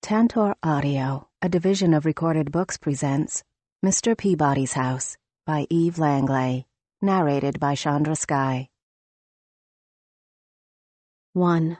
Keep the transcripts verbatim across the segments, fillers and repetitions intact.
Tantor Audio, a division of Recorded Books, presents Mister Peabody's House by Eve Langley, narrated by Chandra Sky. one.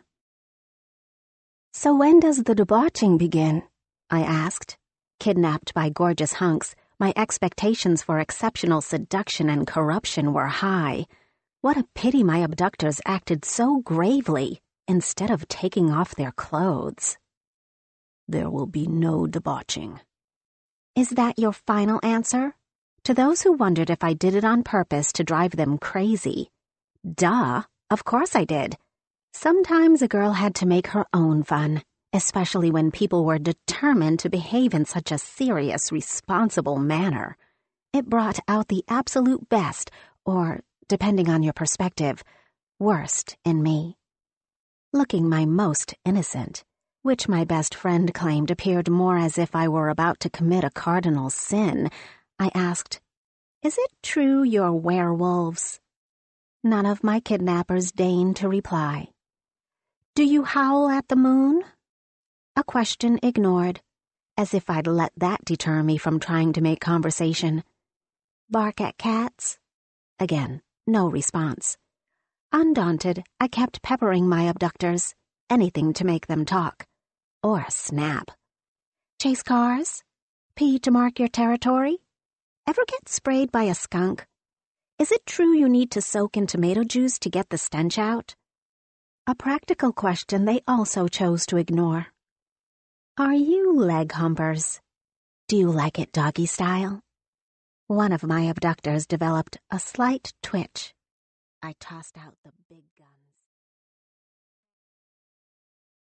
So when does the debauching begin? I asked. Kidnapped by gorgeous hunks, my expectations for exceptional seduction and corruption were high. What a pity my abductors acted so gravely instead of taking off their clothes. There will be no debauching. Is that your final answer? To those who wondered if I did it on purpose to drive them crazy. Duh, of course I did. Sometimes a girl had to make her own fun, especially when people were determined to behave in such a serious, responsible manner. It brought out the absolute best, or, depending on your perspective, worst in me. Looking my most innocent, which my best friend claimed appeared more as if I were about to commit a cardinal sin, I asked, "Is it true you're werewolves?" None of my kidnappers deigned to reply. "Do you howl at the moon?" A question ignored, as if I'd let that deter me from trying to make conversation. "Bark at cats?" Again, no response. Undaunted, I kept peppering my abductors, anything to make them talk. Or snap. "Chase cars? Pee to mark your territory? Ever get sprayed by a skunk? Is it true you need to soak in tomato juice to get the stench out?" A practical question they also chose to ignore. "Are you leg humpers? Do you like it doggy style?" One of my abductors developed a slight twitch. I tossed out the big gun.